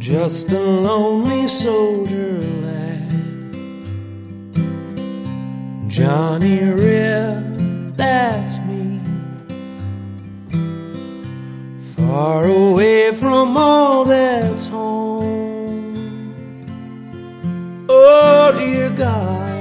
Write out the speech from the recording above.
just a lonely soldier lad. Johnny Rip, that's me, far away from all that's home. Oh dear God,